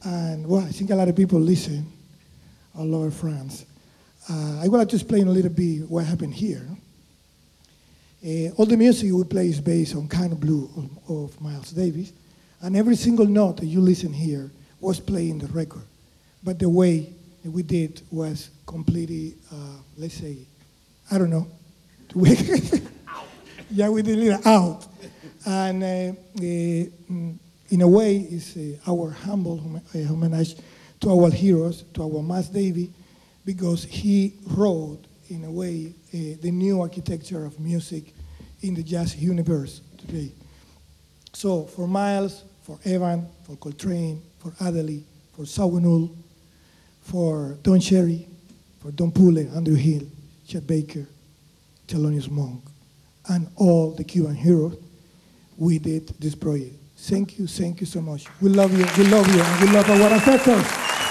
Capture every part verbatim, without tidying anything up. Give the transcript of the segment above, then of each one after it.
And well, I think a lot of people listen, all over France. Uh, I would like to explain a little bit what happened here. Uh, all the music we play is based on Kind of Blue of, of Miles Davis, and every single note that you listen here was played in the record. But the way that we did was completely, uh, let's say, I don't know. Yeah, we did it out. And uh, uh, in a way, it's uh, our humble homage to our heroes, to our Miles Davis, because he wrote, in a way, uh, the new architecture of music in the jazz universe today. So for Miles, for Evan, for Coltrane, for Adderley, for Zawinul, for Don Cherry, for Don Pule, Andrew Hill, Chet Baker, Thelonious Monk, and all the Cuban heroes, we did this project. Thank you, thank you so much. We love you, we love you, and we love our ancestors.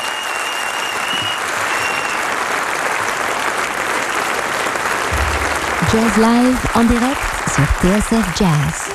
Jazz Live en direct sur T S F Jazz.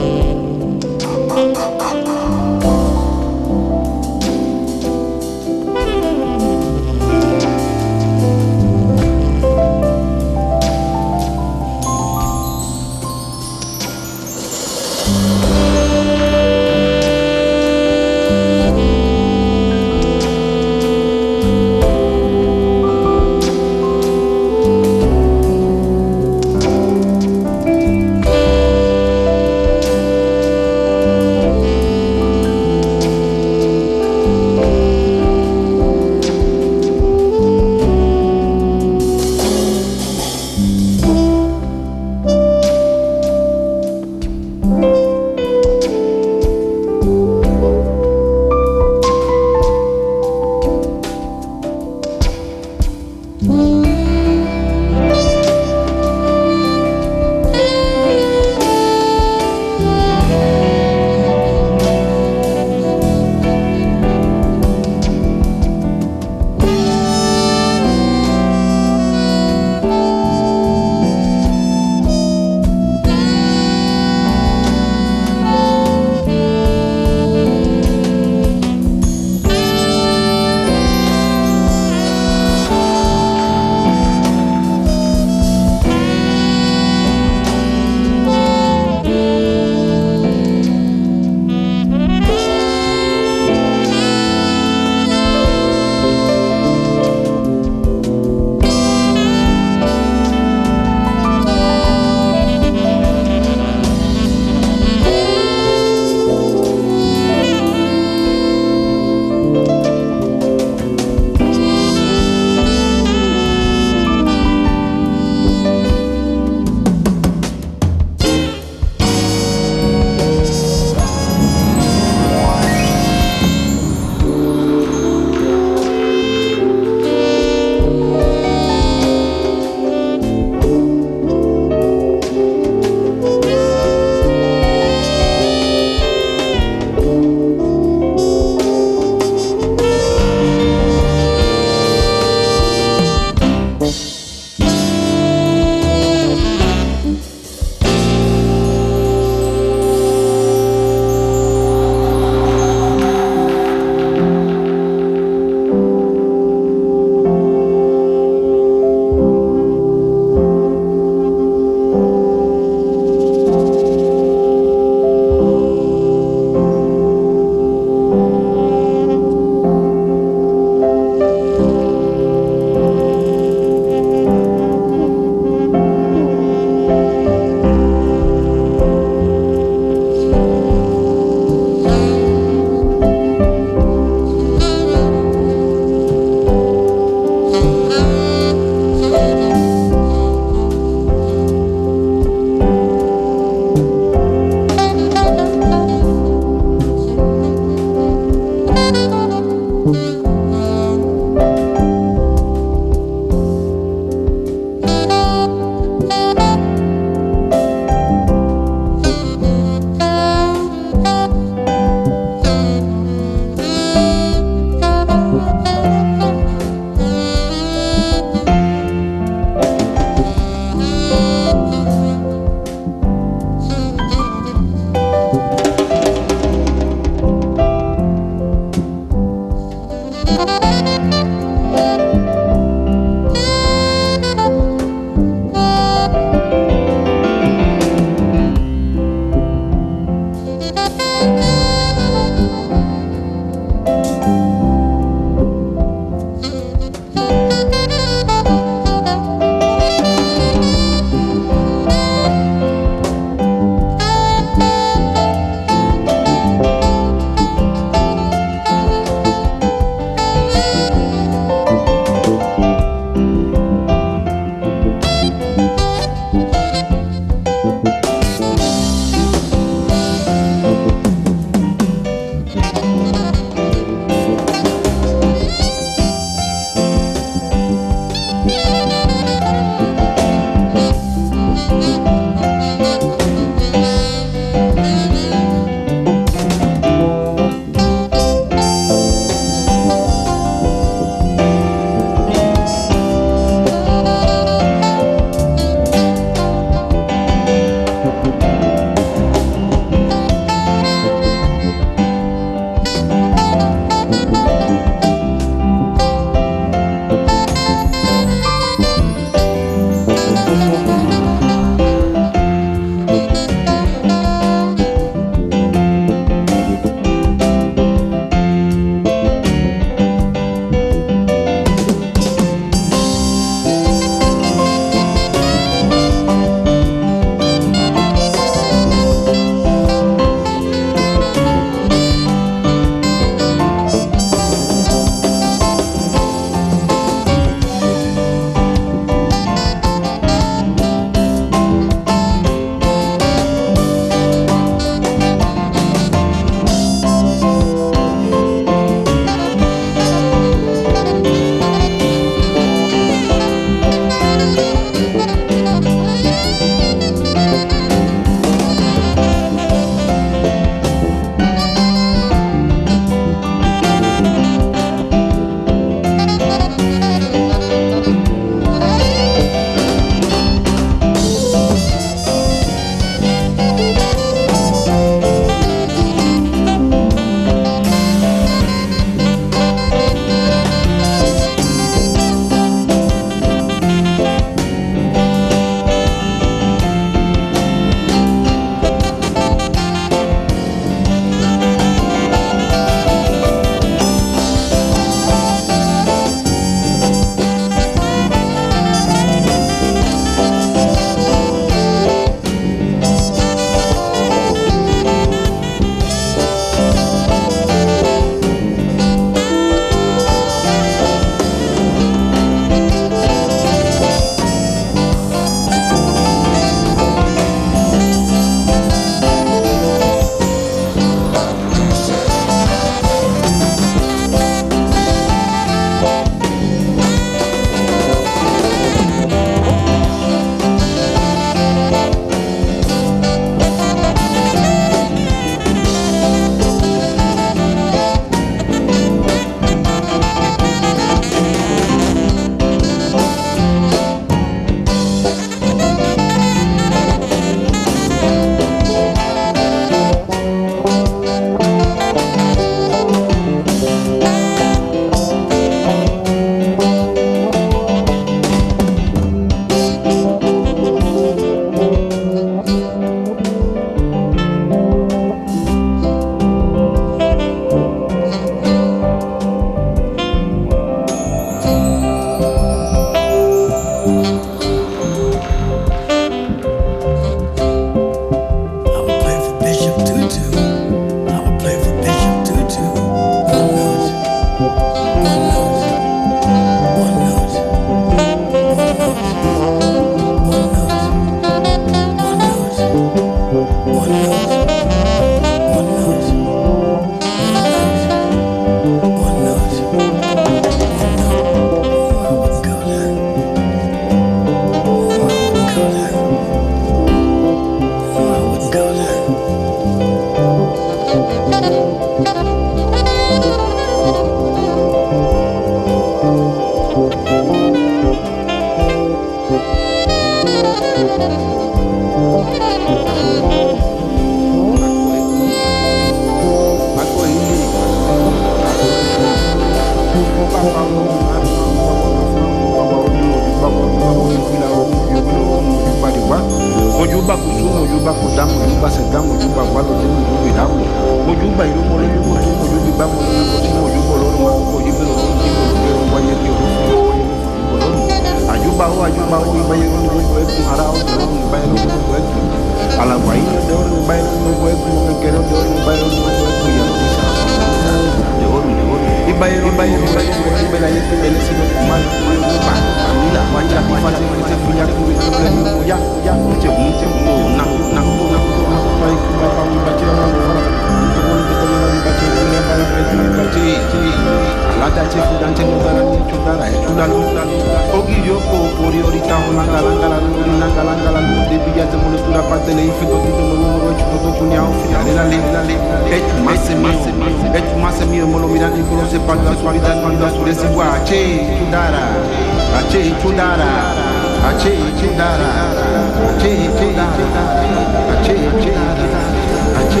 bawo bayo no go e arao no bayo no go e ala wai no do no bayo no go e no quero do no bayo no go e ya disa de oro de oro e bayo no bayo no bayo no bela yete bela sino mal no ba família vai já fazer esse filha com isso no ya ya che um che um na na na vai vai para me bater na to go to me na bater na para me bater lada che fudante no dara ni chudara e chudalo ogi yoko pori orita holanga langa la langa langa la de biya de mo sura parte le ifito di mo mo chuto kunya o finale la le la le et masse masse et masse mio mo lo mirani con se paga suavità quando su desi gua che chudara che chudara che chudara che chudara che chudara che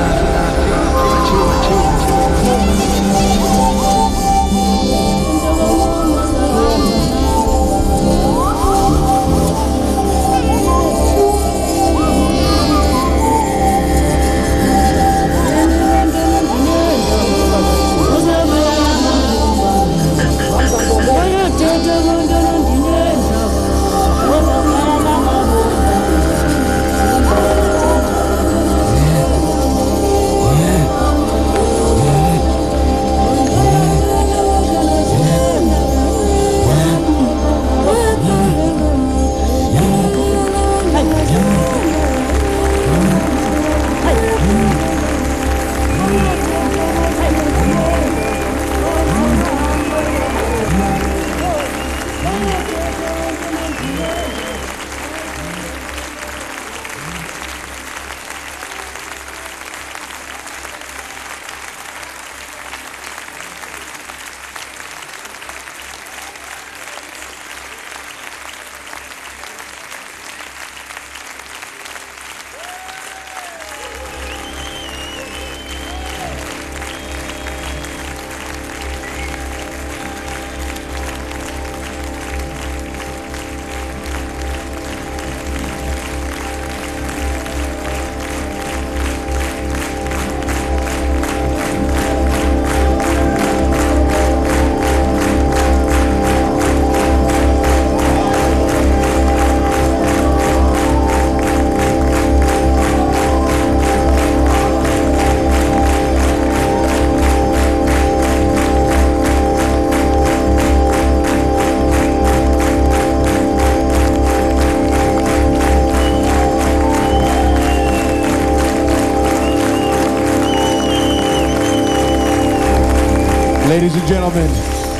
Ladies and gentlemen,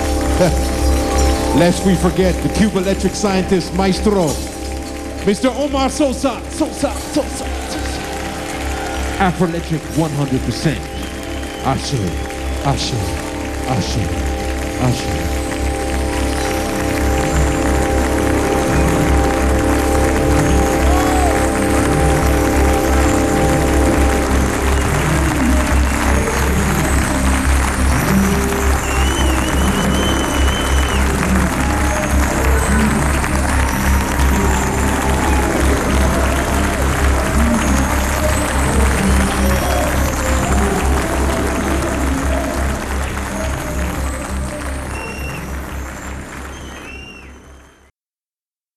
lest we forget the Cuba electric scientist maestro, Mister Omar Sosa, Sosa, Sosa, Sosa. Afroelectric one hundred percent. Ashe, Ashe, Ashe, Ashe.